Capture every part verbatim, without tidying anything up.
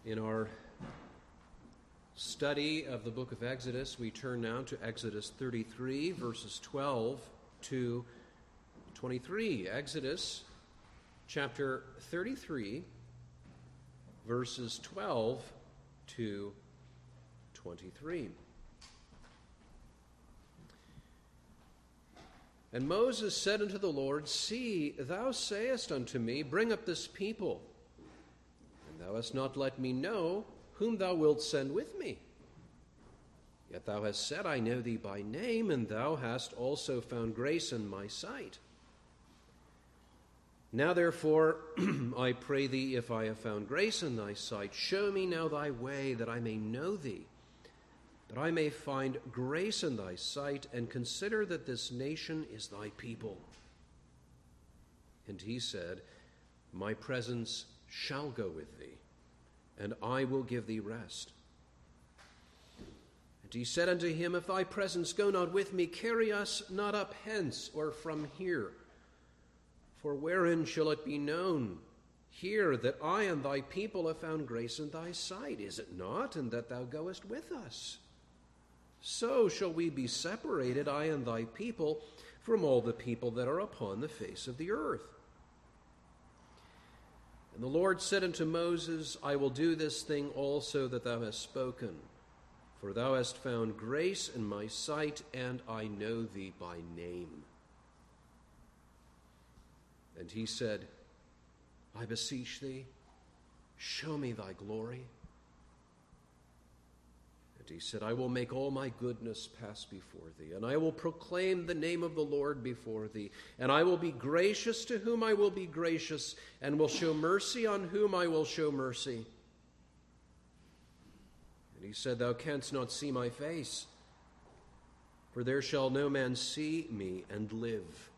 In our study of the book of Exodus, we turn now to Exodus thirty-three, verses twelve to twenty-three. Exodus chapter thirty-three, verses twelve to twenty-three. And Moses said unto the Lord, See, thou sayest unto me, Bring up this people. Thou hast not let me know whom thou wilt send with me. Yet thou hast said, I know thee by name, and thou hast also found grace in my sight. Now therefore, I pray thee, if I have found grace in thy sight, show me now thy way, that I may know thee, that I may find grace in thy sight, and consider that this nation is thy people. And he said, My presence shall go with thee, and I will give thee rest. And he said unto him, If thy presence go not with me, carry us not up hence or from here. For wherein shall it be known here that I and thy people have found grace in thy sight? Is it not, and that thou goest with us? So shall we be separated, I and thy people, from all the people that are upon the face of the earth. And the Lord said unto Moses, I will do this thing also that thou hast spoken, for thou hast found grace in my sight, and I know thee by name. And he said, I beseech thee, show me thy glory. And he said, I will make all my goodness pass before thee, and I will proclaim the name of the Lord before thee, and I will be gracious to whom I will be gracious, and will show mercy on whom I will show mercy. And he said, Thou canst not see my face, for there shall no man see me and live.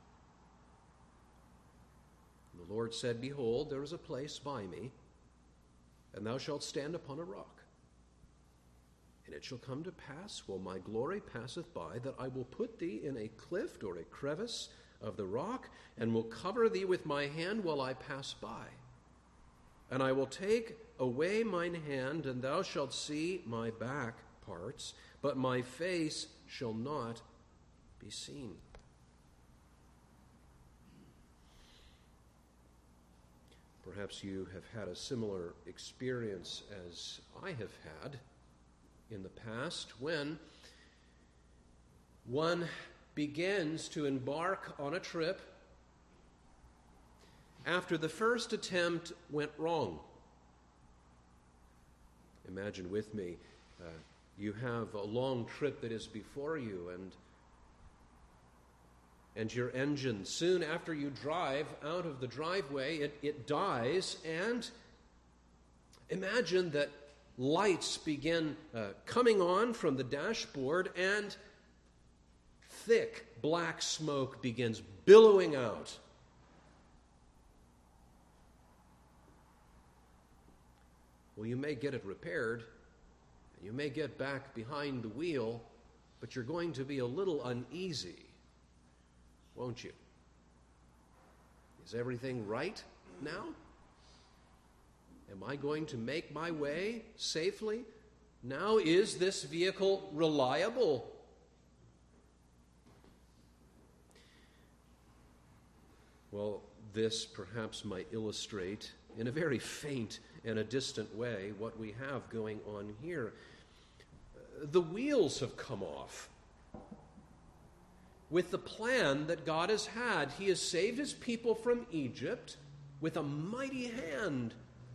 And the Lord said, Behold, there is a place by me, and thou shalt stand upon a rock. And it shall come to pass, while my glory passeth by, that I will put thee in a cleft or a crevice of the rock, and will cover thee with my hand while I pass by. And I will take away mine hand, and thou shalt see my back parts, but my face shall not be seen. Perhaps you have had a similar experience as I have had in the past, when one begins to embark on a trip after the first attempt went wrong. Imagine with me, uh, you have a long trip that is before you, and and your engine, soon after you drive out of the driveway, it, it dies, and imagine that lights begin uh, coming on from the dashboard, and thick black smoke begins billowing out. Well, you may get it repaired, and you may get back behind the wheel, but you're going to be a little uneasy, won't you? Is everything right now? Am I going to make my way safely? Now, is this vehicle reliable? Well, this perhaps might illustrate in a very faint and a distant way what we have going on here. The wheels have come off. With the plan that God has had, He has saved His people from Egypt with a mighty hand.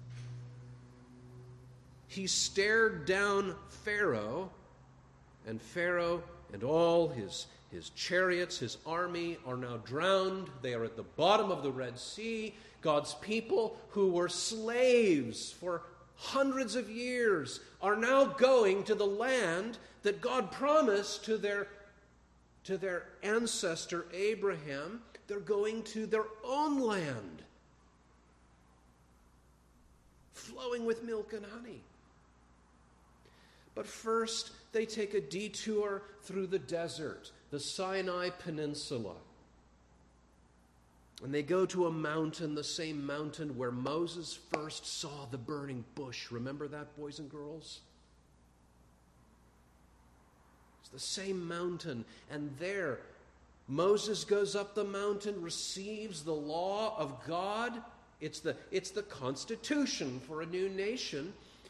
He stared down Pharaoh, and Pharaoh and all his, his chariots, his army are now drowned. They are at the bottom of the Red Sea. God's people, who were slaves for hundreds of years, are now going to the land that God promised to their, to their ancestor Abraham. They're going to their own land, flowing with milk and honey. But first, they take a detour through the desert, the Sinai Peninsula. And they go to a mountain, the same mountain where Moses first saw the burning bush. Remember that, boys and girls? It's the same mountain. And there, Moses goes up the mountain, receives the law of God. It's the, it's the constitution for a new nation.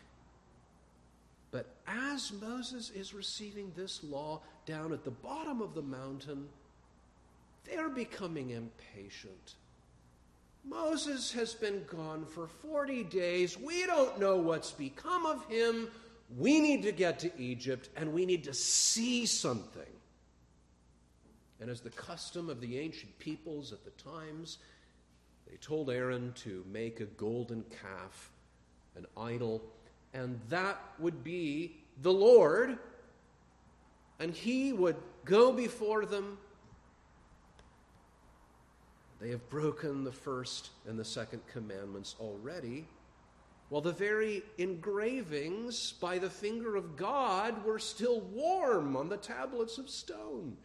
But as Moses is receiving this law down at the bottom of the mountain, they're becoming impatient. Moses has been gone for forty days. We don't know what's become of him. We need to get to Egypt, and we need to see something. And as the custom of the ancient peoples at the times, they told Aaron to make a golden calf, an idol, and that would be the Lord, and he would go before them. They have broken the first and the second commandments already, while the very engravings by the finger of God were still warm on the tablets of stone.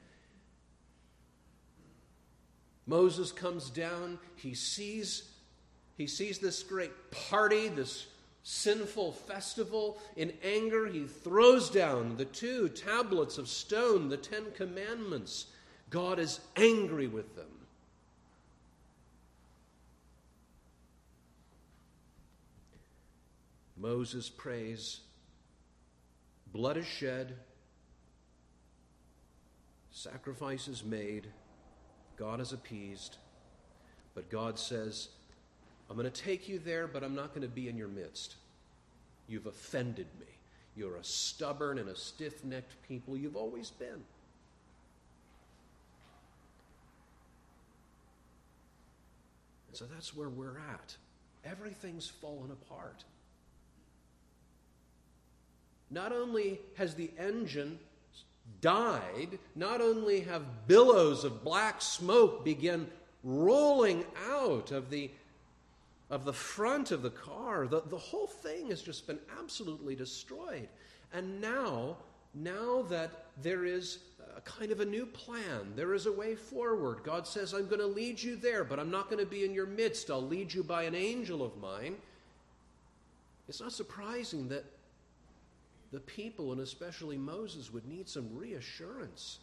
Moses comes down, he sees, he sees this great party, this sinful festival. In anger, he throws down the two tablets of stone, the Ten Commandments. God is angry with them. Moses prays, blood is shed, sacrifice is made, God is appeased, but God says, I'm going to take you there, but I'm not going to be in your midst. You've offended me. You're a stubborn and a stiff-necked people. You've always been. And so that's where we're at. Everything's fallen apart. Not only has the engine died, not only have billows of black smoke begin rolling out of the, of the front of the car, the, the whole thing has just been absolutely destroyed. And now, now that there is a kind of a new plan, there is a way forward. God says, I'm going to lead you there, but I'm not going to be in your midst. I'll lead you by an angel of mine. It's not surprising that the people, and especially Moses, would need some reassurance.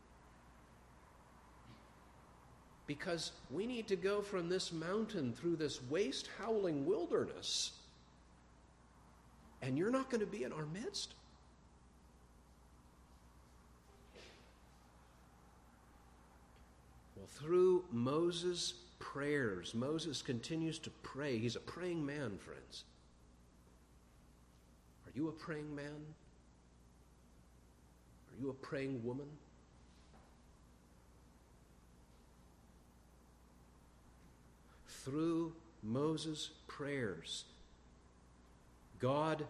Because we need to go from this mountain through this waste, howling wilderness, and you're not going to be in our midst. Well, through Moses' prayers, Moses continues to pray. He's a praying man, friends. Are you a praying man? Are you a praying woman? Through Moses' prayers, God,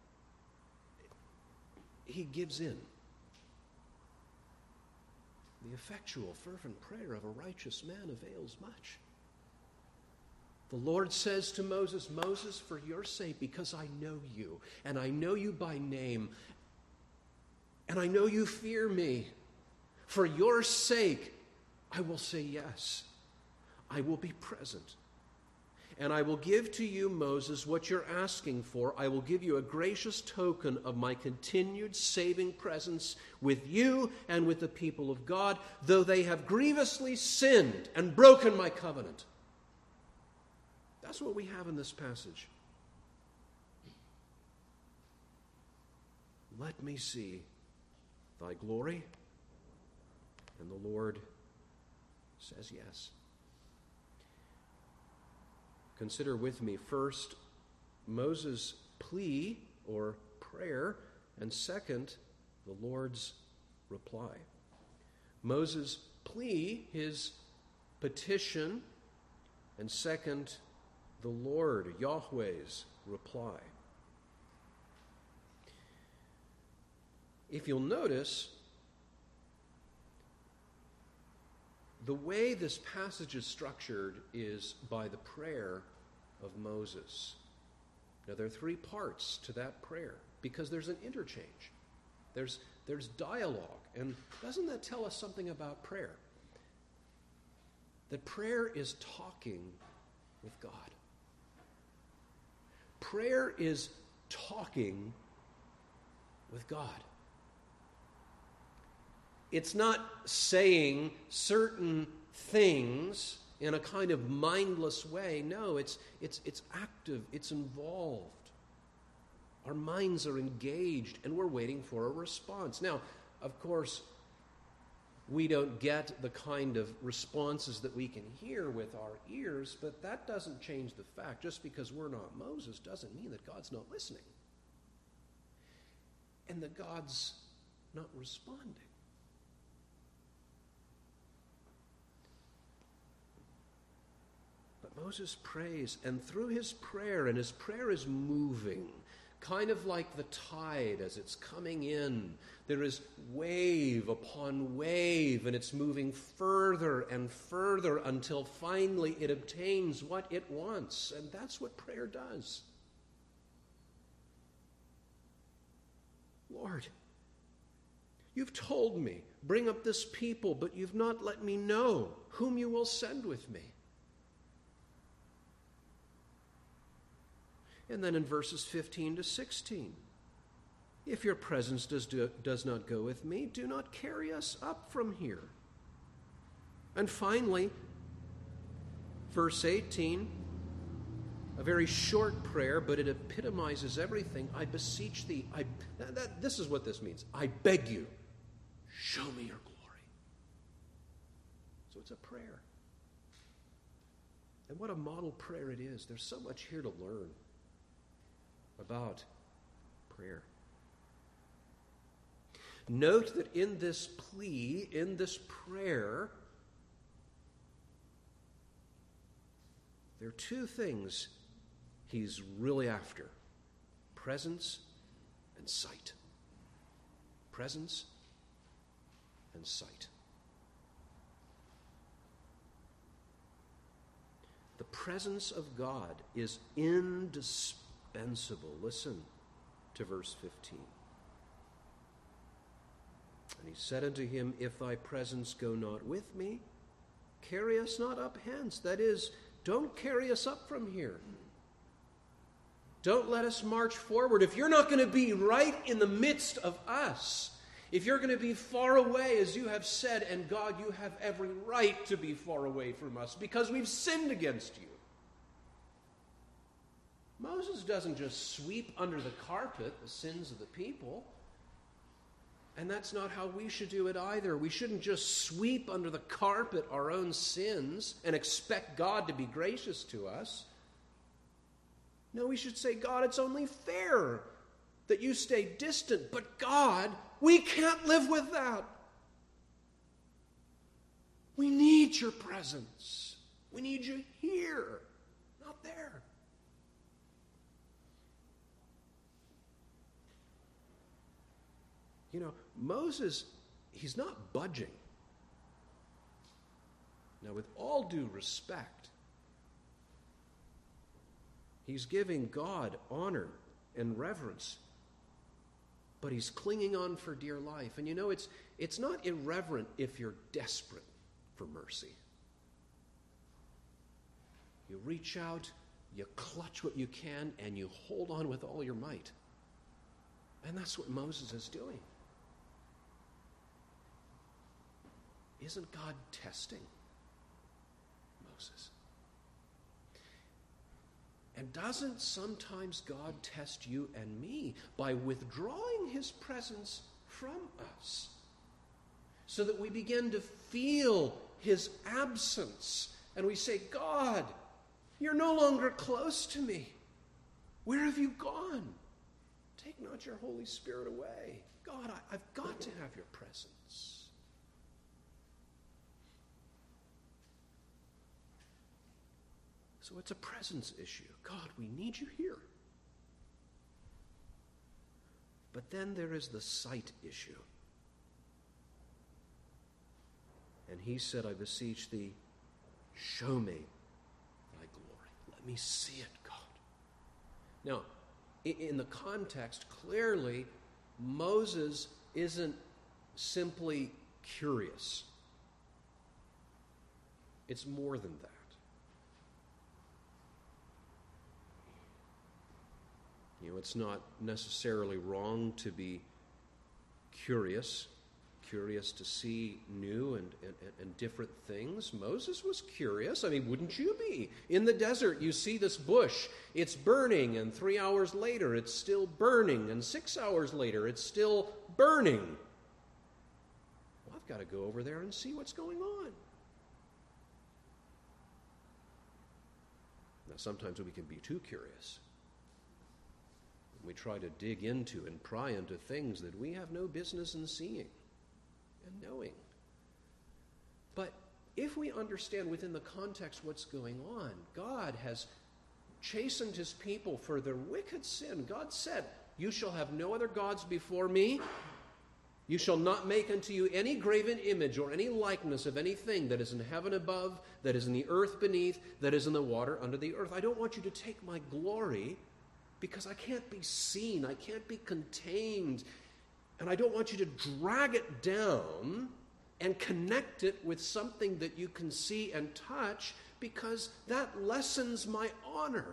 he gives in. The effectual, fervent prayer of a righteous man avails much. The Lord says to Moses, Moses, for your sake, because I know you, and I know you by name, and I know you fear me, for your sake, I will say yes. I will be present. And I will give to you, Moses, what you're asking for. I will give you a gracious token of my continued saving presence with you and with the people of God, though they have grievously sinned and broken my covenant. That's what we have in this passage. Let me see thy glory. And the Lord says yes. Consider with me first Moses' plea or prayer, and second, the Lord's reply. Moses' plea, his petition, and second, the Lord, Yahweh's reply. If you'll notice, the way this passage is structured is by the prayer of Moses. Now, there are three parts to that prayer because there's an interchange. There's, there's dialogue. And doesn't that tell us something about prayer? that prayer is talking with God. Prayer is talking with God. It's not saying certain things in a kind of mindless way. No, it's, it's, it's active, it's involved. Our minds are engaged, and we're waiting for a response. Now, of course, we don't get the kind of responses that we can hear with our ears, but that doesn't change the fact. Just because we're not Moses doesn't mean that God's not listening and that God's not responding. But Moses prays, and through his prayer, and his prayer is moving, kind of like the tide as it's coming in. There is wave upon wave, and it's moving further and further until finally it obtains what it wants. And that's what prayer does. Lord, you've told me, bring up this people, but you've not let me know whom you will send with me. And then in verses fifteen to sixteen, if your presence does, do, does not go with me, do not carry us up from here. And finally, verse eighteen, a very short prayer, but it epitomizes everything. I beseech thee. I, that, that, this is what this means. I beg you, show me your glory. So it's a prayer. And what a model prayer it is. There's so much here to learn about prayer. Note that in this plea, in this prayer, there are two things he's really after: presence and sight. Presence and sight. The presence of God is indispensable. Listen to verse fifteen. And he said unto him, if thy presence go not with me, carry us not up hence. That is, don't carry us up from here. Don't let us march forward. If you're not going to be right in the midst of us, if you're going to be far away, as you have said, and God, you have every right to be far away from us because we've sinned against you. Moses doesn't just sweep under the carpet the sins of the people. And that's not how we should do it either. We shouldn't just sweep under the carpet our own sins and expect God to be gracious to us. No, we should say, God, it's only fair that you stay distant. But God, we can't live with that. We need your presence. We need you here, not there. You know, Moses, he's not budging. Now, with all due respect, he's giving God honor and reverence, but he's clinging on for dear life. And you know, it's, it's not irreverent if you're desperate for mercy. You reach out, you clutch what you can, and you hold on with all your might. And that's what Moses is doing. Isn't God testing Moses? And doesn't sometimes God test you and me by withdrawing his presence from us so that we begin to feel his absence and we say, God, you're no longer close to me. Where have you gone? Take not your Holy Spirit away. God, I, I've got to have your presence. So it's a presence issue. God, we need you here. But then there is the sight issue. And he said, I beseech thee, show me thy glory. Let me see it, God. Now, in the context, clearly, Moses isn't simply curious. It's more than that. You know, it's not necessarily wrong to be curious, curious to see new and, and, and different things. Moses was curious. I mean, wouldn't you be? In the desert, you see this bush. It's burning, and three hours later, it's still burning, and six hours later, it's still burning. Well, I've got to go over there and see what's going on. Now, sometimes we can be too curious. We try to dig into and pry into things that we have no business in seeing and knowing. But if we understand within the context what's going on, God has chastened his people for their wicked sin. God said, "You shall have no other gods before me. You shall not make unto you any graven image or any likeness of anything that is in heaven above, that is in the earth beneath, that is in the water under the earth. I don't want you to take my glory, because I can't be seen, I can't be contained, and I don't want you to drag it down and connect it with something that you can see and touch, because that lessens my honor."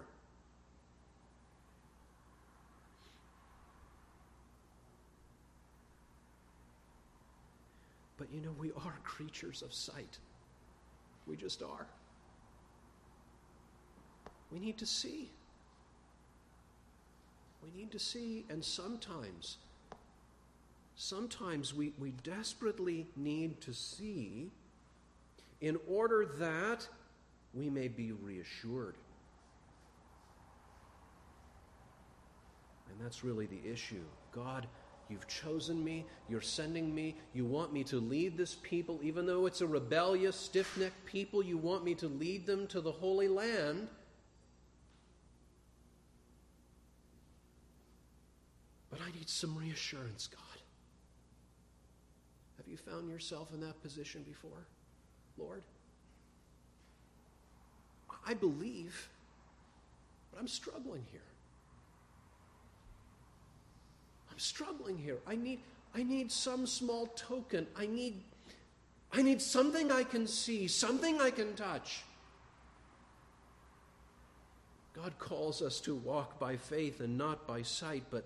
But you know, we are creatures of sight. We just are. We need to see. We need to see, and sometimes, sometimes we, we desperately need to see in order that we may be reassured. And that's really the issue. God, you've chosen me, you're sending me, you want me to lead this people, even though it's a rebellious, stiff-necked people, you want me to lead them to the Holy Land. But I need some reassurance, God. Have you found yourself in that position before, Lord? I believe, but I'm struggling here. I'm struggling here. I need, I need some small token. I need, I need something I can see, something I can touch. God calls us to walk by faith and not by sight, but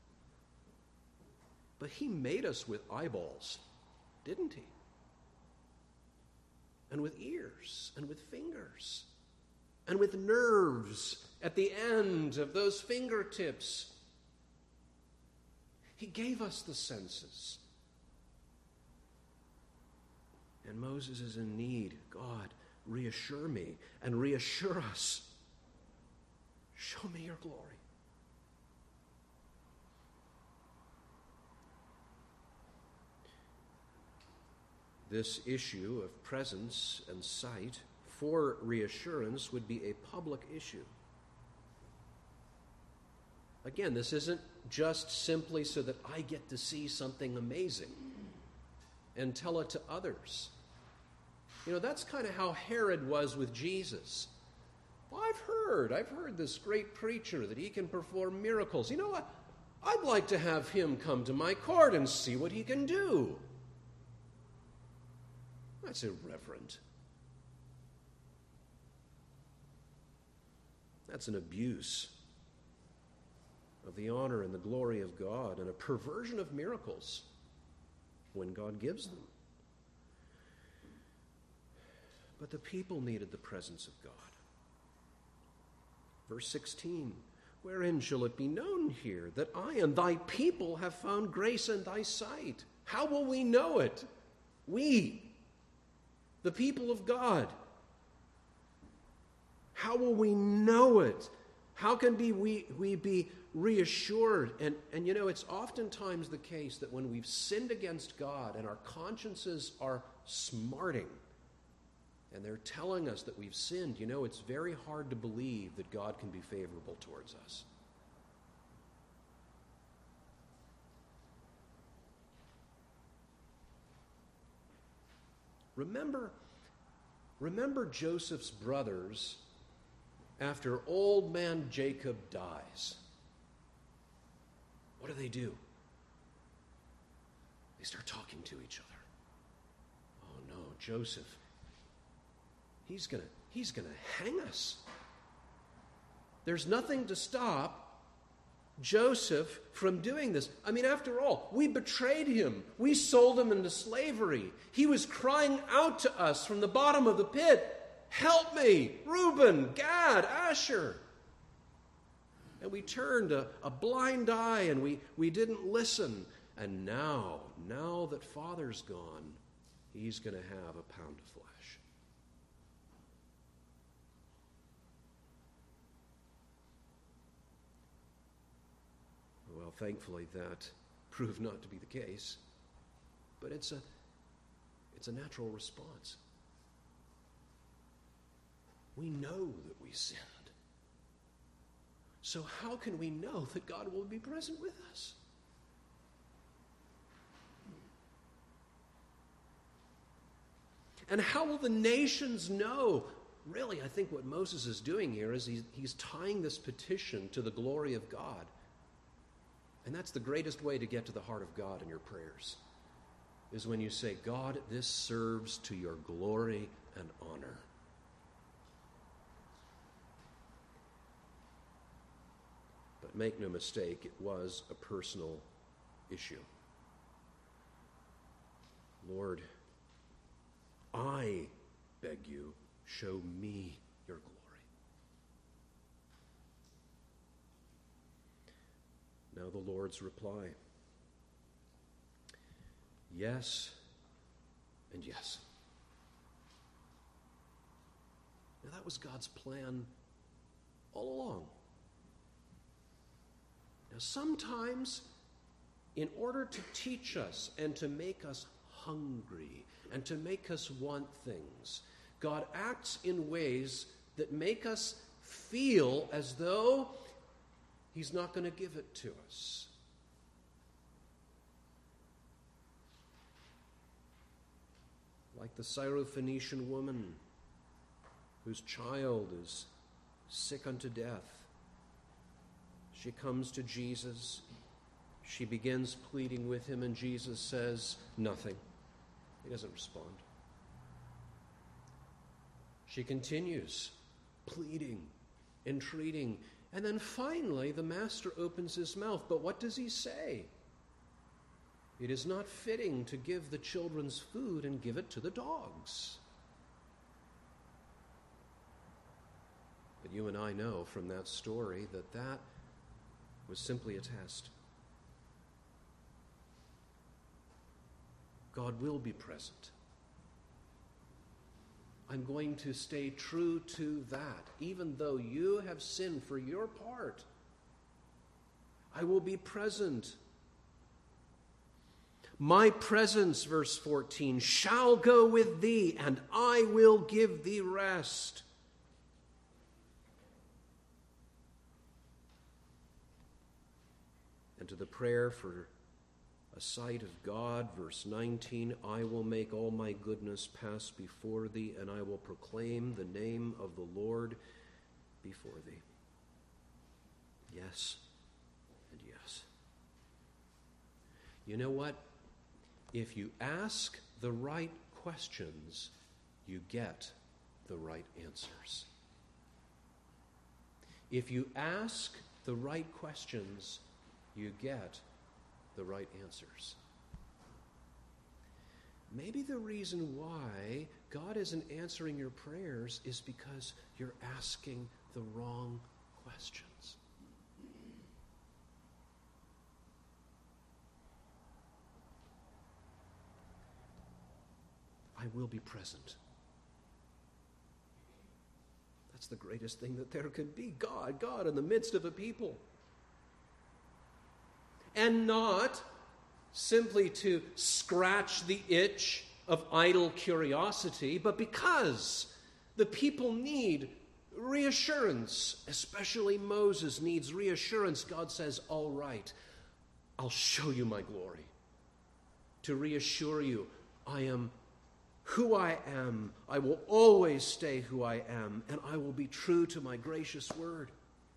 But he made us with eyeballs, didn't he? And with ears, and with fingers, and with nerves at the end of those fingertips. He gave us the senses. And Moses is in need. God, reassure me and reassure us. Show me your glory. This issue of presence and sight for reassurance would be a public issue. Again, this isn't just simply so that I get to see something amazing and tell it to others. You know, that's kind of how Herod was with Jesus. Well, I've heard, I've heard this great preacher that he can perform miracles. You know what? I'd like to have him come to my court and see what he can do. That's irreverent. That's an abuse of the honor and the glory of God, and a perversion of miracles when God gives them. But the people needed the presence of God. Verse sixteen, wherein shall it be known here that I and thy people have found grace in thy sight? How will we know it? We, the people of God. How will we know it? How can be we, we be reassured? And, and you know, it's oftentimes the case that when we've sinned against God and our consciences are smarting and they're telling us that we've sinned, you know, it's very hard to believe that God can be favorable towards us. Remember, remember Joseph's brothers after old man Jacob dies. What do they do? They start talking to each other. Oh no, Joseph, he's going to he's going to hang us. There's nothing to stop Joseph from doing this. I mean, after all, we betrayed him. We sold him into slavery. He was crying out to us from the bottom of the pit, "Help me, Reuben, Gad, Asher." And we turned a, a blind eye and we, we didn't listen. And now, now that Father's gone, he's going to have a pound of flesh. Well, thankfully that proved not to be the case. But it's a, it's a natural response. We know that we sinned. So how can we know that God will be present with us? And how will the nations know? Really, I think what Moses is doing here is he's, he's tying this petition to the glory of God. And that's the greatest way to get to the heart of God in your prayers, is when you say, "God, this serves to your glory and honor." But make no mistake, it was a personal issue. "Lord, I beg you, show me your glory." Now the Lord's reply: yes and yes. Now that was God's plan all along. Now sometimes, in order to teach us and to make us hungry and to make us want things, God acts in ways that make us feel as though he's not going to give it to us. Like the Syrophoenician woman whose child is sick unto death. She comes to Jesus. She begins pleading with him, and Jesus says nothing. He doesn't respond. She continues pleading, entreating, and then finally the master opens his mouth. But what does he say? "It is not fitting to give the children's food and give it to the dogs." But you and I know from that story that that was simply a test. God will be present. I'm going to stay true to that, even though you have sinned for your part. I will be present. "My presence," verse fourteen, "shall go with thee, and I will give thee rest." And to the prayer for a sight of God, verse nineteen, "I will make all my goodness pass before thee, and I will proclaim the name of the Lord before thee." Yes and yes. You know what? If you ask the right questions, you get the right answers. If you ask the right questions, you get the right answers. Maybe the reason why God isn't answering your prayers is because you're asking the wrong questions. I will be present. That's the greatest thing that there could be. God, God in the midst of a people. And not simply to scratch the itch of idle curiosity, but because the people need reassurance. Especially Moses needs reassurance. God says, "All right, I'll show you my glory." To reassure you, I am who I am. I will always stay who I am, and I will be true to my gracious word.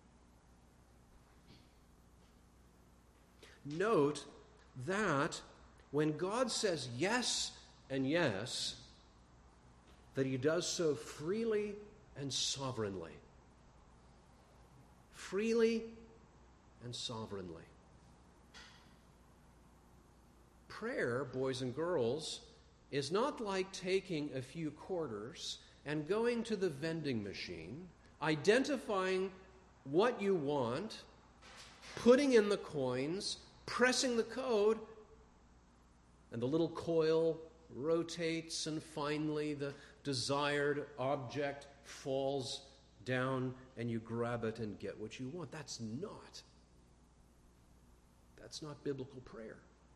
Note that when God says yes and yes, that he does so freely and sovereignly. Freely and sovereignly. Prayer, boys and girls, is not like taking a few quarters and going to the vending machine, identifying what you want, putting in the coins, pressing the code, and the little coil rotates, and finally the desired object falls down and you grab it and get what you want. That's not. That's not biblical prayer.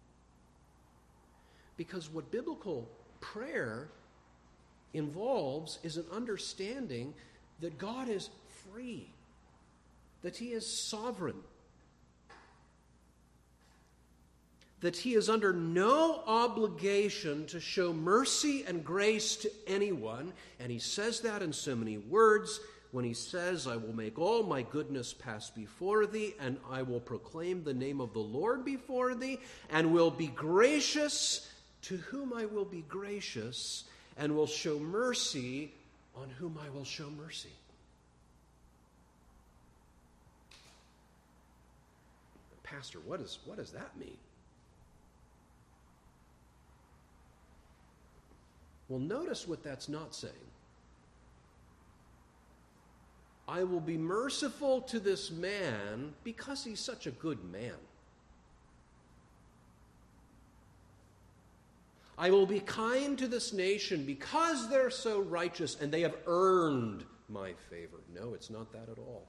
Because what biblical prayer involves is an understanding that God is free, that he is sovereign, that he is under no obligation to show mercy and grace to anyone. And he says that in so many words when he says, I will make all my goodness pass before thee, and I will proclaim the name of the Lord before thee, and will be gracious to whom I will be gracious, and will show mercy on whom I will show mercy. Pastor, what, is, what does that mean? Well, notice what that's not saying. I will be merciful to this man because he's such a good man. I will be kind to this nation because they're so righteous and they have earned my favor. No, it's not that at all.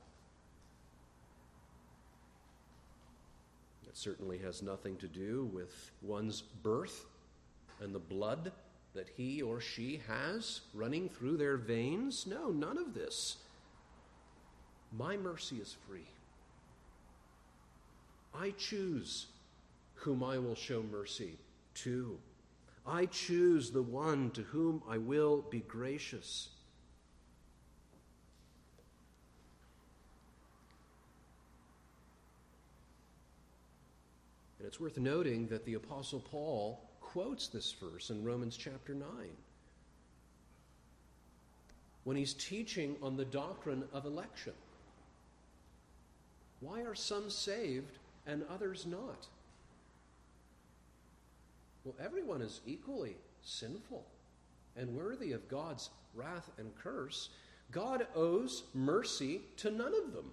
It certainly has nothing to do with one's birth and the blood that he or she has running through their veins. No, none of this. My mercy is free. I choose whom I will show mercy to. I choose the one to whom I will be gracious. And it's worth noting that the Apostle Paul quotes this verse in Romans chapter nine when he's teaching on the doctrine of election. Why are some saved and others not? Well, everyone is equally sinful and worthy of God's wrath and curse. God owes mercy to none of them.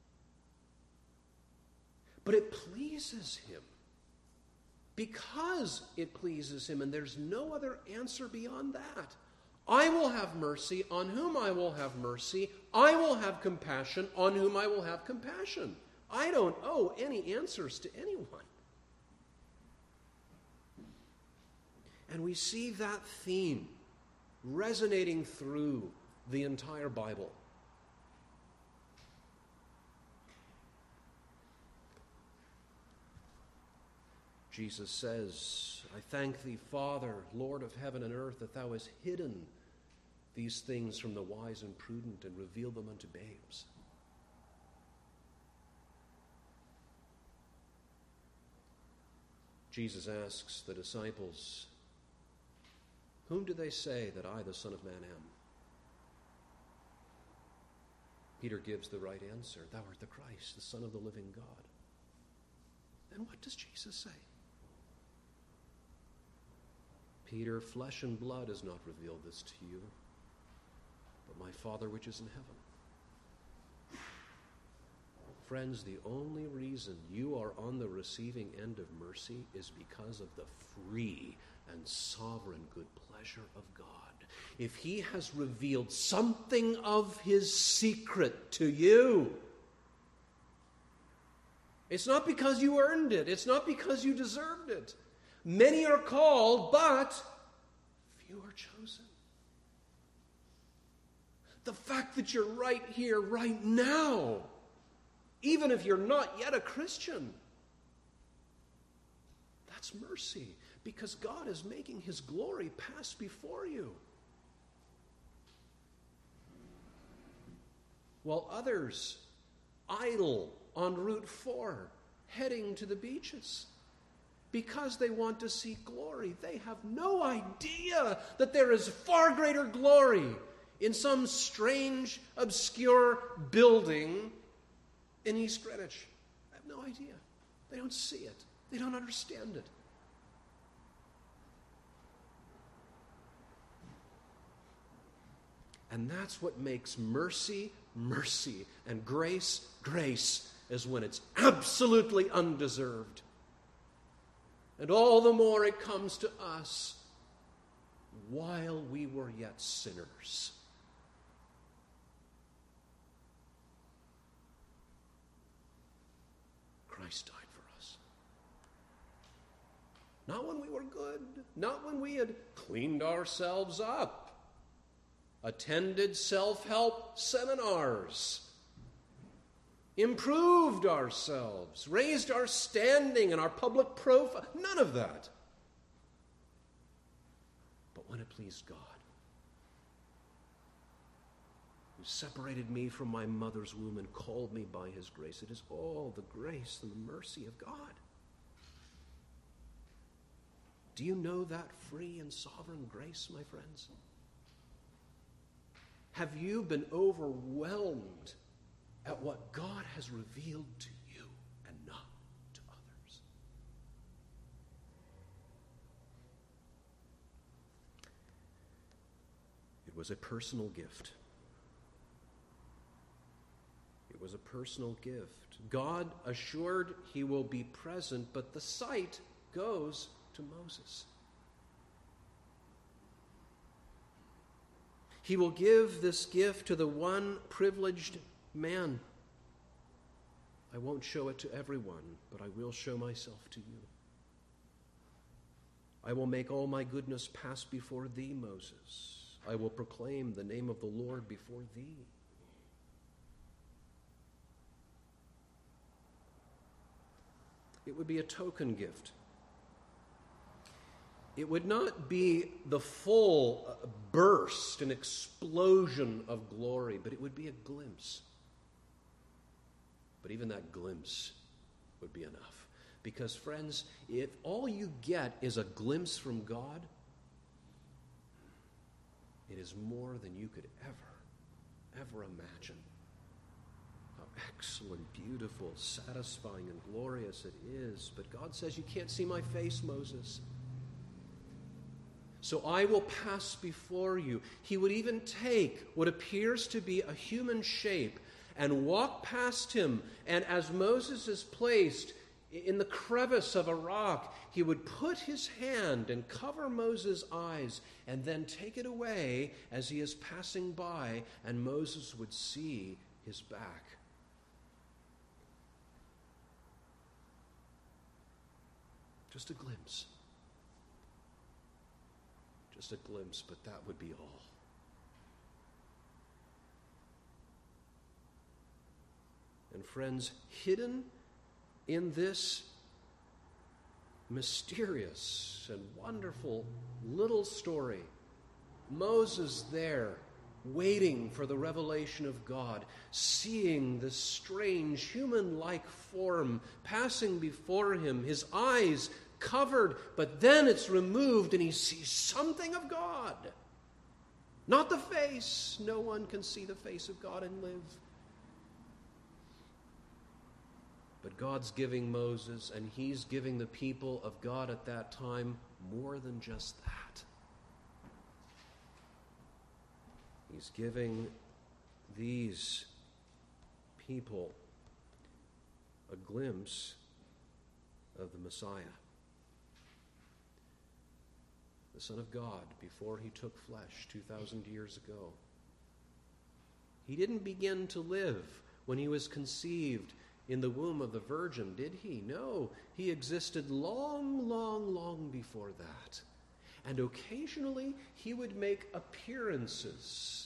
But it pleases him because it pleases him, and there's no other answer beyond that. I will have mercy on whom I will have mercy. I will have compassion on whom I will have compassion. I don't owe any answers to anyone. And we see that theme resonating through the entire Bible. Jesus says, I thank thee, Father, Lord of heaven and earth, that thou hast hidden these things from the wise and prudent and revealed them unto babes. Jesus asks the disciples, whom do they say that I, the Son of Man, am? Peter gives the right answer. Thou art the Christ, the Son of the living God. And what does Jesus say? Peter, flesh and blood has not revealed this to you, but my Father which is in heaven. Friends, the only reason you are on the receiving end of mercy is because of the free and sovereign good pleasure of God. If he has revealed something of his secret to you, it's not because you earned it. It's not because you deserved it. Many are called, but few are chosen. The fact that you're right here, right now, even if you're not yet a Christian, that's mercy, because God is making his glory pass before you. While others idle on Route four, heading to the beaches, because they want to see glory. They have no idea that there is far greater glory in some strange, obscure building in East Greenwich. I have no idea. They don't see it. They don't understand it. And that's what makes mercy, mercy, and grace, grace, is when it's absolutely undeserved. And all the more it comes to us while we were yet sinners. Christ died for us. Not when we were good, not when we had cleaned ourselves up, attended self-help seminars, improved ourselves, raised our standing and our public profile. None of that. But when it pleased God, who separated me from my mother's womb and called me by his grace, it is all the grace and the mercy of God. Do you know that free and sovereign grace, my friends? Have you been overwhelmed at what God has revealed to you and not to others? It was a personal gift. It was a personal gift. God assured he will be present, but the sight goes to Moses. He will give this gift to the one privileged man. I won't show it to everyone, but I will show myself to you. I will make all my goodness pass before thee, Moses. I will proclaim the name of the Lord before thee. It would be a token gift. It would not be the full burst and explosion of glory, but it would be a glimpse. But even that glimpse would be enough. Because, friends, if all you get is a glimpse from God, it is more than you could ever, ever imagine. How excellent, beautiful, satisfying, and glorious it is. But God says, you can't see my face, Moses. So I will pass before you. He would even take what appears to be a human shape and walk past him. And as Moses is placed in the crevice of a rock, he would put his hand and cover Moses' eyes and then take it away as he is passing by, and Moses would see his back. Just a glimpse. Just a glimpse, but that would be all. And friends, hidden in this mysterious and wonderful little story, Moses there, waiting for the revelation of God, seeing this strange human-like form passing before him, his eyes covered, but then it's removed and he sees something of God. Not the face. No one can see the face of God and live. But God's giving Moses, and he's giving the people of God at that time more than just that. He's giving these people a glimpse of the Messiah, the Son of God, before he took flesh two thousand years ago. He didn't begin to live when he was conceived in the womb of the Virgin, did he? No, he existed long, long, long before that. And occasionally he would make appearances.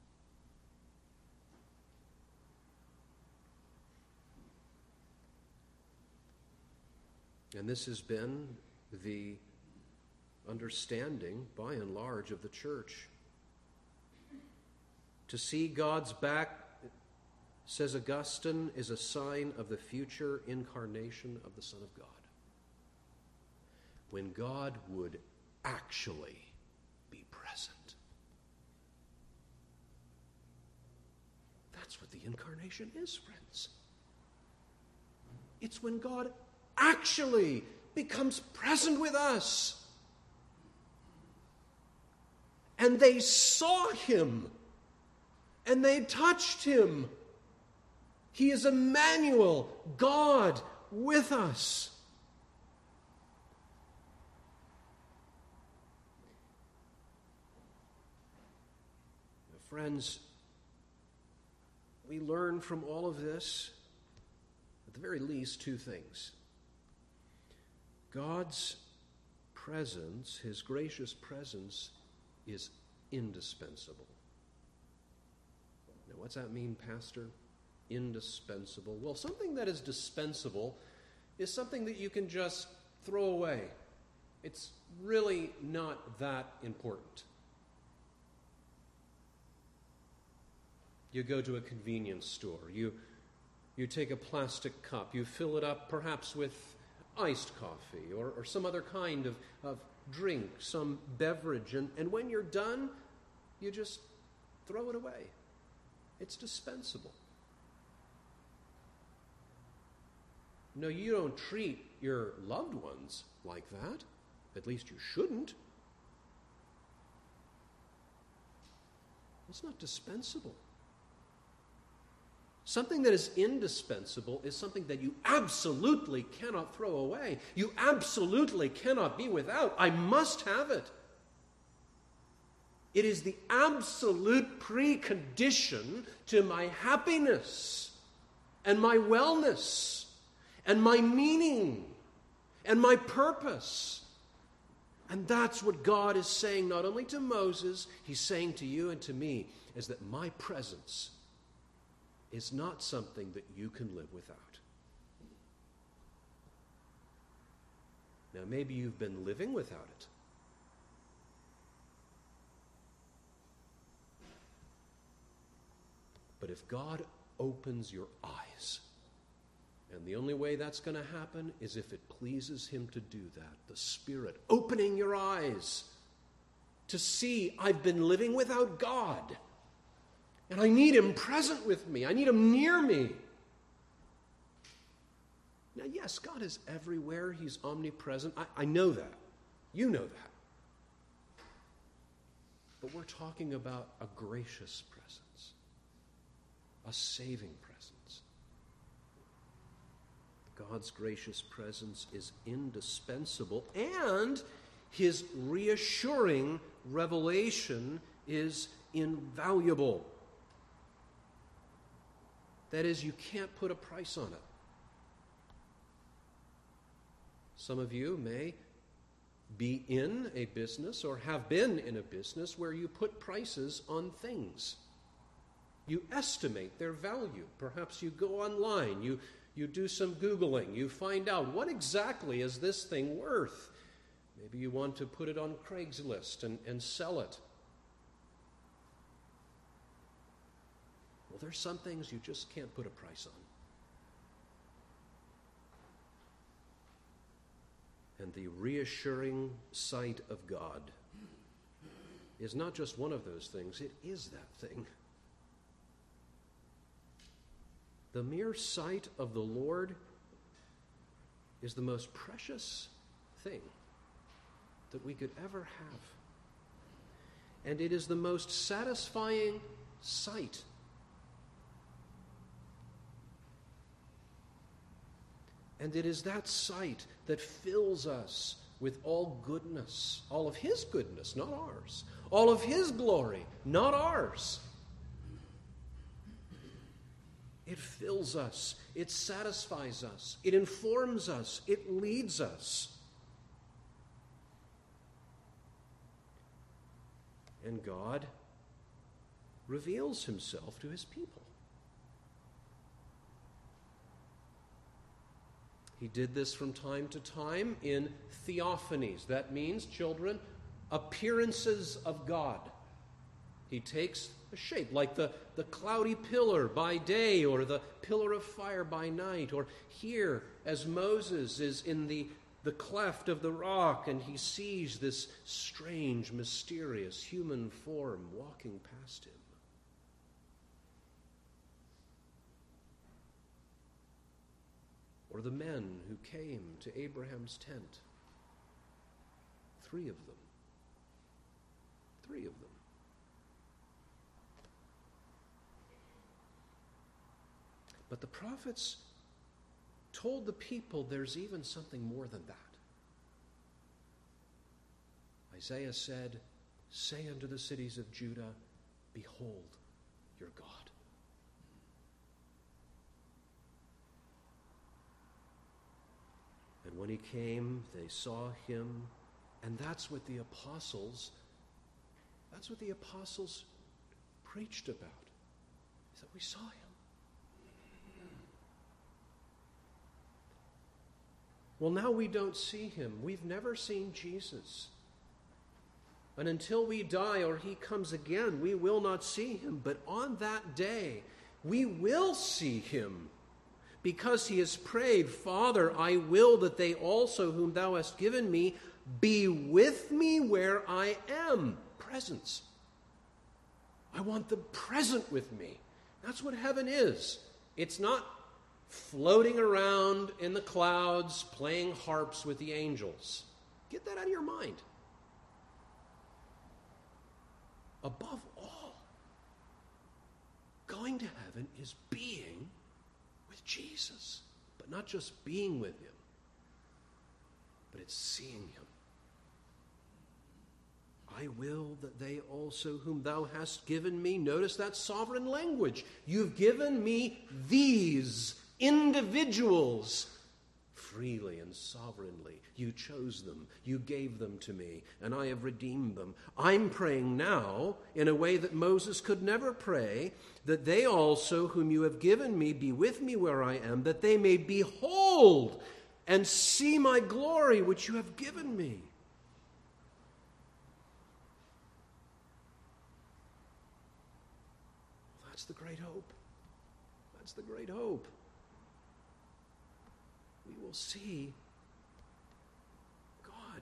And this has been the understanding, by and large, of the church. To see God's back, says Augustine, is a sign of the future incarnation of the Son of God. when God would actually be present. That's what the incarnation is, friends. It's when God actually becomes present with us. And they saw him, and they touched him. He is Emmanuel, God with us. Now, friends, we learn from all of this, at the very least, two things. God's presence, his gracious presence, is indispensable. Now, what's that mean, Pastor? Indispensable. Well, something that is dispensable is something that you can just throw away. It's really not that important. You go to a convenience store, you, you take a plastic cup, you fill it up perhaps with iced coffee or, or some other kind of, of drink, some beverage, and, and when you're done, you just throw it away. It's dispensable. No, you don't treat your loved ones like that. At least you shouldn't. It's not dispensable. Something that is indispensable is something that you absolutely cannot throw away. You absolutely cannot be without. I must have it. It is the absolute precondition to my happiness and my wellness and my meaning and my purpose. And that's what God is saying not only to Moses, he's saying to you and to me, is that my presence is not something that you can live without. Now, maybe you've been living without it. But if God opens your eyes, and the only way that's going to happen is if it pleases him to do that, the Spirit opening your eyes to see I've been living without God, and I need him present with me. I need him near me. Now, yes, God is everywhere. He's omnipresent. I, I know that. You know that. But we're talking about a gracious presence, a saving presence. God's gracious presence is indispensable, and his reassuring revelation is invaluable. That is, you can't put a price on it. Some of you may be in a business or have been in a business where you put prices on things. You estimate their value. Perhaps you go online, you, you do some Googling, you find out what exactly is this thing worth. Maybe you want to put it on Craigslist and, and sell it. Well, there's some things you just can't put a price on. And the reassuring sight of God is not just one of those things, it is that thing. The mere sight of the Lord is the most precious thing that we could ever have. And it is the most satisfying sight. And it is that sight that fills us with all goodness, all of his goodness, not ours, all of his glory, not ours. It fills us, it satisfies us, it informs us, it leads us. And God reveals himself to his people. He did this from time to time in theophanies. That means, children, appearances of God. He takes a shape, like the, the cloudy pillar by day or the pillar of fire by night. Or here, as Moses is in the, the cleft of the rock, and he sees this strange, mysterious human form walking past him. Or the men who came to Abraham's tent. Three of them. Three of them. But the prophets told the people there's even something more than that. Isaiah said, "Say unto the cities of Judah, behold your God." And when he came, they saw him, and that's what the apostles, that's what the apostles preached about, is that we saw him. Well, now we don't see him. We've never seen Jesus. And until we die or he comes again, we will not see him. But on that day, we will see him, because he has prayed, "Father, I will that they also whom thou hast given me be with me where I am." Presence. I want them present with me. That's what heaven is. It's not floating around in the clouds, playing harps with the angels. Get that out of your mind. Above all, going to heaven is being with Jesus. But not just being with him, but it's seeing him. I will that they also whom thou hast given me. Notice that sovereign language. You've given me these individuals freely and sovereignly. You chose them. You gave them to me, and I have redeemed them. I'm praying now in a way that Moses could never pray, that they also whom you have given me be with me where I am, that they may behold and see my glory which you have given me. That's the great hope. That's the great hope. We will see God.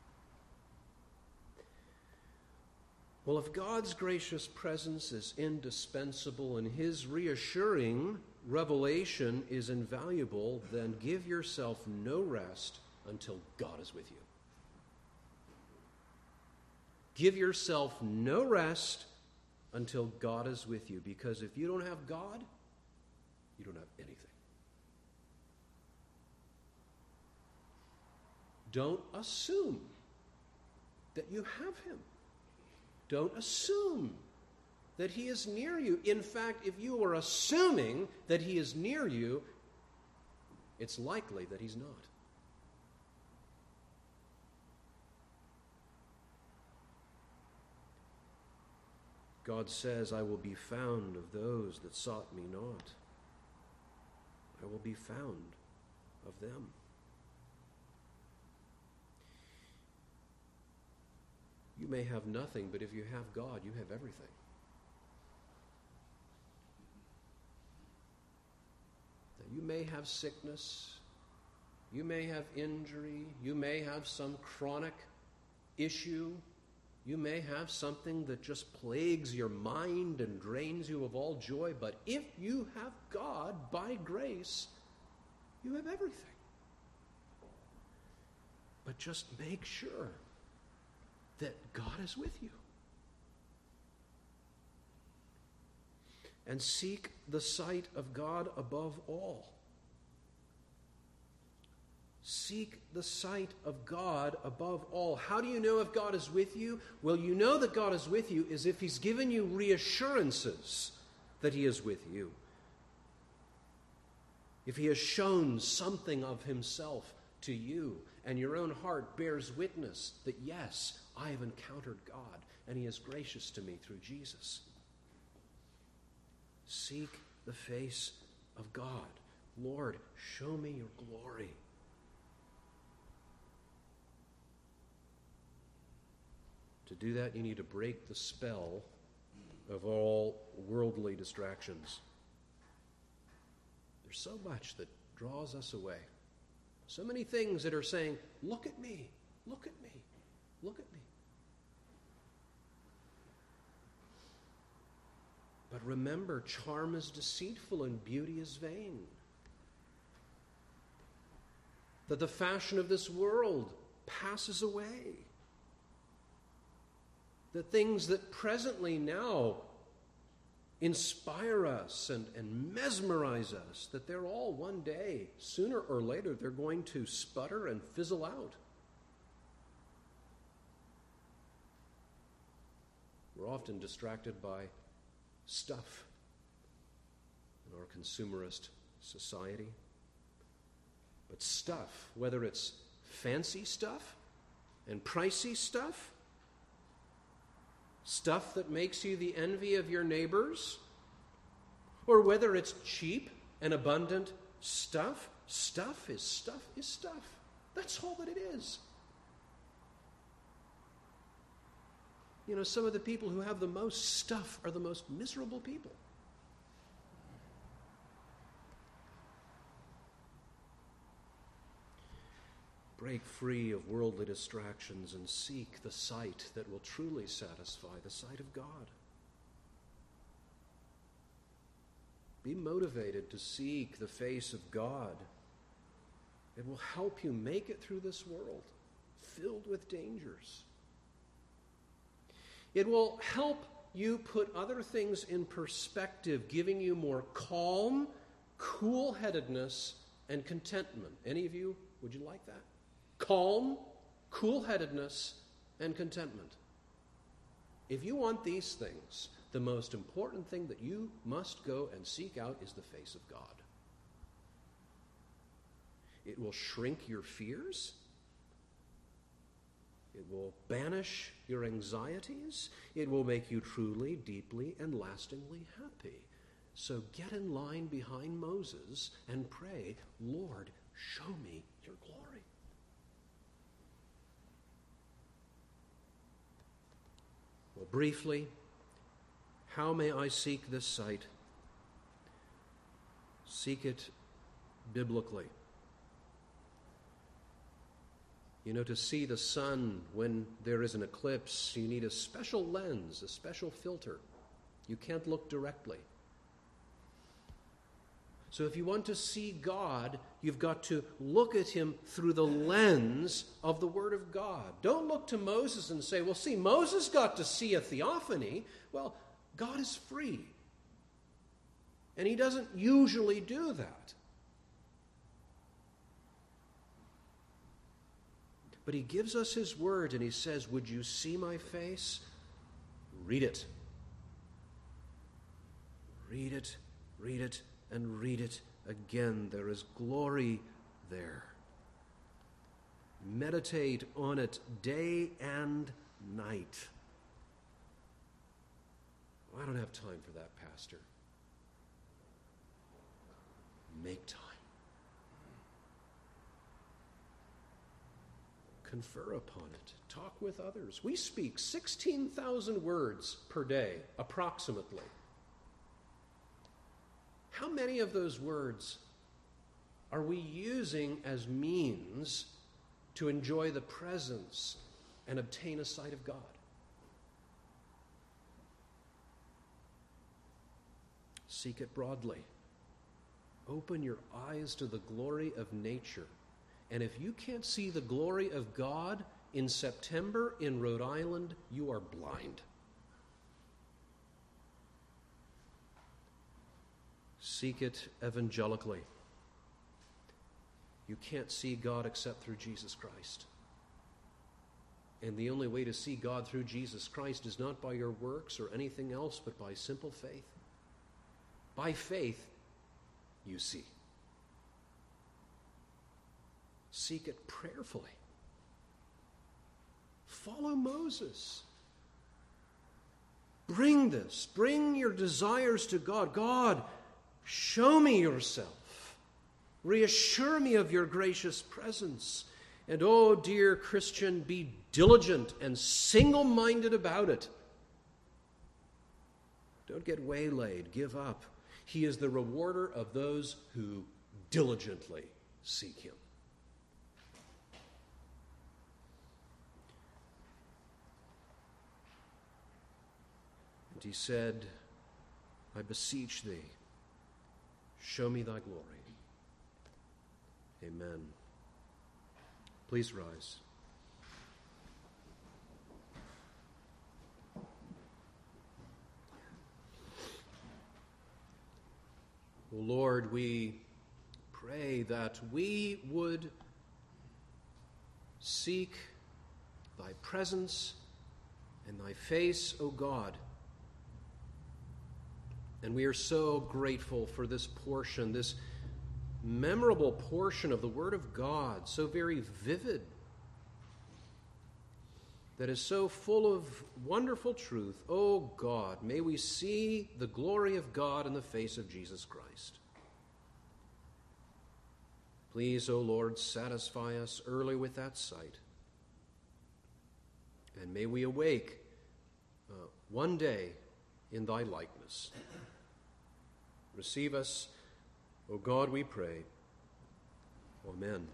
Well, if God's gracious presence is indispensable and his reassuring revelation is invaluable, then give yourself no rest until God is with you. Give yourself no rest until God is with you, because if you don't have God, you don't have anything. Don't assume that you have him. Don't assume that he is near you. In fact, if you are assuming that he is near you, it's likely that he's not. God says, "I will be found of those that sought me not. I will be found of them." You may have nothing, but if you have God, you have everything. Now, you may have sickness, you may have injury, you may have some chronic issue, you may have something that just plagues your mind and drains you of all joy, but if you have God by grace, you have everything. But just make sure that God is with you. And seek the sight of God above all. Seek the sight of God above all. How do you know if God is with you? Well, you know that God is with you is if he's given you reassurances that he is with you. If he has shown something of himself to you, and your own heart bears witness that, yes, I have encountered God, and he is gracious to me through Jesus. Seek the face of God. Lord, show me your glory. To do that, you need to break the spell of all worldly distractions. There's so much that draws us away. So many things that are saying, look at me, look at me, look at me. But remember, charm is deceitful and beauty is vain. That the fashion of this world passes away. The things that presently now inspire us and, and mesmerize us, that they're all one day, sooner or later, they're going to sputter and fizzle out. We're often distracted by stuff in our consumerist society. But stuff, whether it's fancy stuff and pricey stuff, stuff that makes you the envy of your neighbors, or whether it's cheap and abundant stuff, stuff is stuff is stuff. That's all that it is. You know, some of the people who have the most stuff are the most miserable people. Break free of worldly distractions and seek the sight that will truly satisfy, the sight of God. Be motivated to seek the face of God. It will help you make it through this world, filled with dangers. It will help you put other things in perspective, giving you more calm, cool-headedness, and contentment. Any of you, would you like that? Calm, cool-headedness, and contentment. If you want these things, the most important thing that you must go and seek out is the face of God. It will shrink your fears. It will banish your anxieties. It will make you truly, deeply, and lastingly happy. So get in line behind Moses and pray, Lord, show me your glory. Well, briefly, how may I seek this sight? Seek it biblically. You know, to see the sun when there is an eclipse, you need a special lens, a special filter. You can't look directly. So if you want to see God, you've got to look at him through the lens of the Word of God. Don't look to Moses and say, well, see, Moses got to see a theophany. Well, God is free. And he doesn't usually do that. But he gives us his word and he says, would you see my face? Read it. Read it, read it, and read it again. There is glory there. Meditate on it day and night. Well, I don't have time for that, Pastor. Make time. Confer upon it. Talk with others. We speak sixteen thousand words per day, approximately. How many of those words are we using as means to enjoy the presence and obtain a sight of God? Seek it broadly. Open your eyes to the glory of nature. And if you can't see the glory of God in September in Rhode Island, you are blind. Seek it evangelically. You can't see God except through Jesus Christ. And the only way to see God through Jesus Christ is not by your works or anything else, but by simple faith. By faith, you see. Seek it prayerfully. Follow Moses. Bring this. Bring your desires to God. God, show me yourself. Reassure me of your gracious presence. And oh, dear Christian, be diligent and single-minded about it. Don't get waylaid. Give up. He is the rewarder of those who diligently seek him. And he said, I beseech thee, show me thy glory. Amen. Please rise. O Lord, we pray that we would seek thy presence and thy face, O God. And we are so grateful for this portion, this memorable portion of the Word of God, so very vivid, that is so full of wonderful truth. Oh God, may we see the glory of God in the face of Jesus Christ. Please, O Lord, satisfy us early with that sight. And may we awake uh, one day in thy likeness. Receive us, O God, we pray. Amen.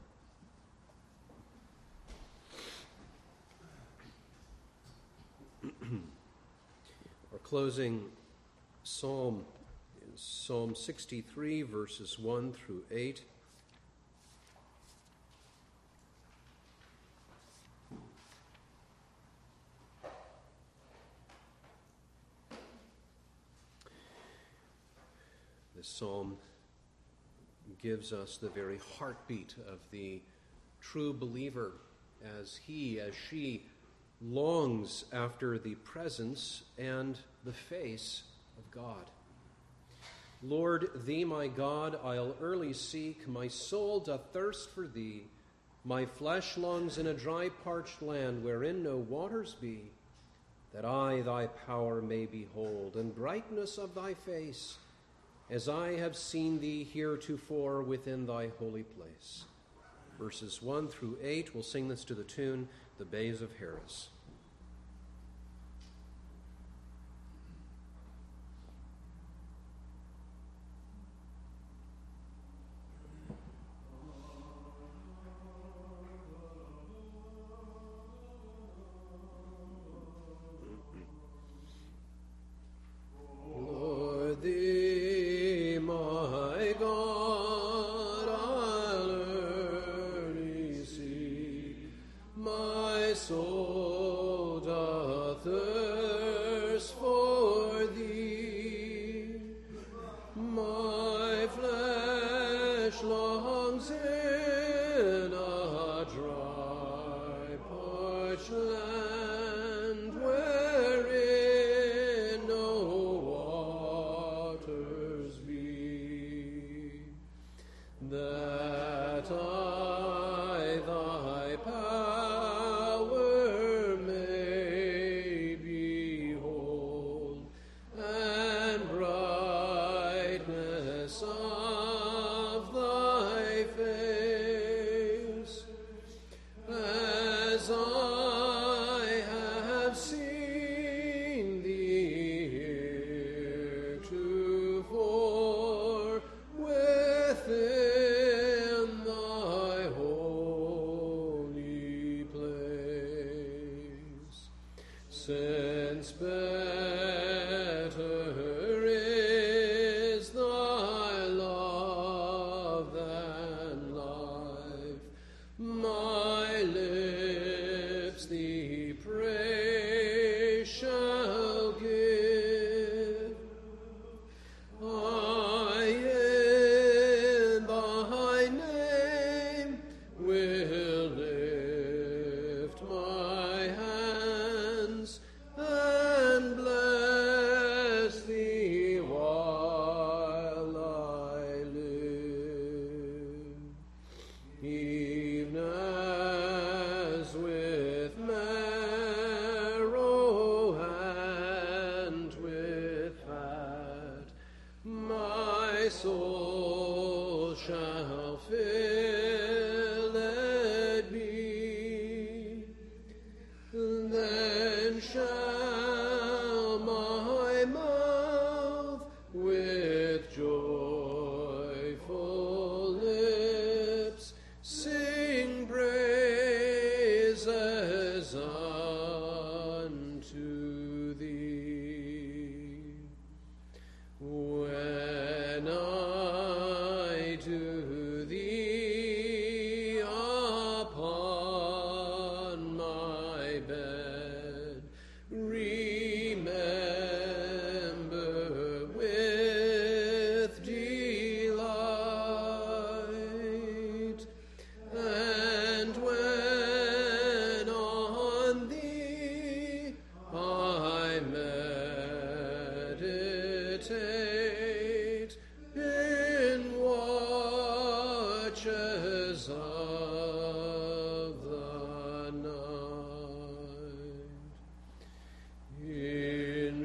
Our closing psalm is Psalm sixty-three, verses one through eight. This psalm gives us the very heartbeat of the true believer as he, as she longs after the presence and the face of God. Lord, thee, my God, I'll early seek. My soul doth thirst for thee. My flesh longs in a dry, parched land wherein no waters be, that I thy power may behold, and brightness of thy face, as I have seen thee heretofore within thy holy place. Verses one through eight, we'll sing this to the tune, The Bays of Harris. Unto thee. stars of the night, in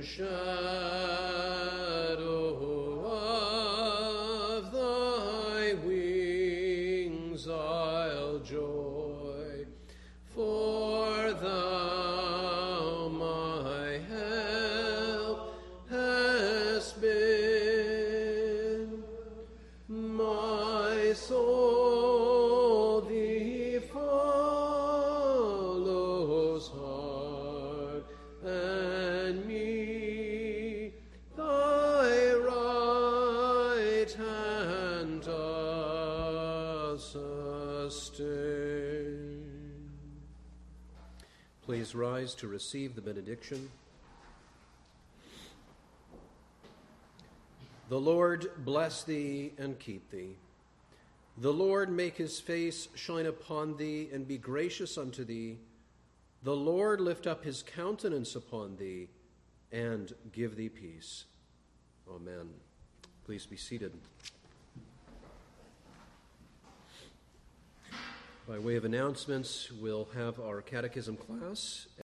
shadow of thy wings I'll joy, for thou my help hast been. My soul thee follows hard, and me thy right hand doth sustain. Please rise to receive the benediction. The Lord bless thee and keep thee. The Lord make his face shine upon thee and be gracious unto thee. The Lord lift up his countenance upon thee and give thee peace. Amen. Please be seated. By way of announcements, we'll have our catechism class